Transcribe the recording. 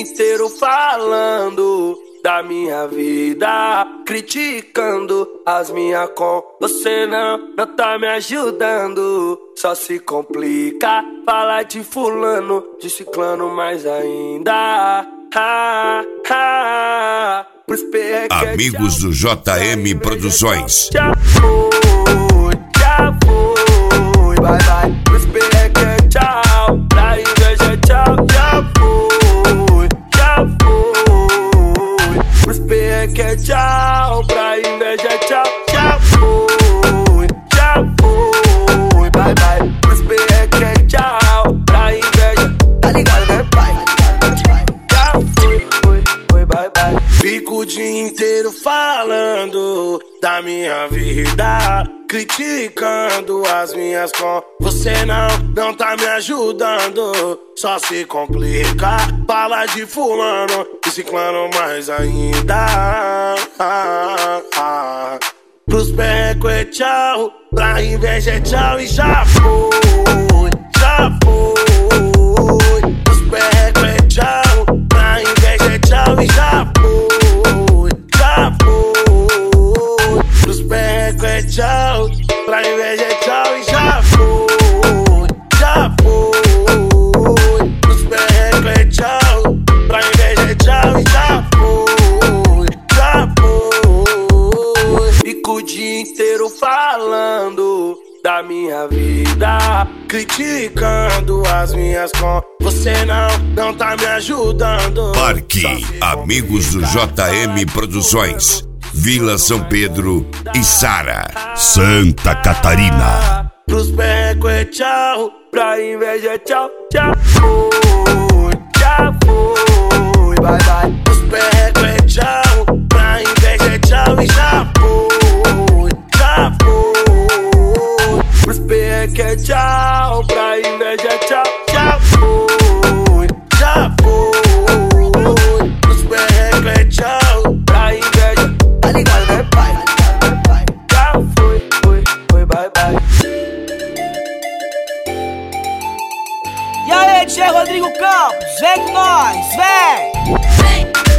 inteiro falando da minha vida, criticando as minhas com você não tá me ajudando. Só se complica falar de fulano, de ciclano mais ainda. Amigos do JM Produções. Já foi, vai, vai. Pros PEC, tchau. Pra inveja, tchau. Já foi. Pros PEC, tchau. Pra inveja, tchau. Já foi, vai, vai. Pros PEC, tchau. Pra inveja, tá ligado, né, pai? Já foi, vai, vai. Fico o dia inteiro falando da minha vida, criticando as minhas com você não tá me ajudando. Só se complica, fala de fulano e ciclano mais ainda. Pros perrecos é tchau, pra inveja é tchau e já foi, já foi. Pros perrecos é tchau, pra inveja é tchau e já foi, já foi. Pros perrecos é tchau, pra inveja é tchau e já foi, já foi. Pros perrecos é tchau, pra inveja é tchau e já foi, já foi. Fico o dia inteiro falando da minha vida, criticando as minhas com você não tá me ajudando. Parque Amigos do JM Produções, Vila São Pedro e Sara, Santa Catarina. Pros perrecos é tchau, pra inveja é tchau. Já foi, vai, vai. Pros perrecos é tchau, pra inveja é tchau e já foi, já foi. Pros perrecos é tchau, pra inveja é tchau. Já foi, já foi. Pros perrecos é tchau, pra inveja, tá ligado, né, pai? Já foi, vai, vai. E aí, DJ Rodrigo Campos, vem com nós, vem!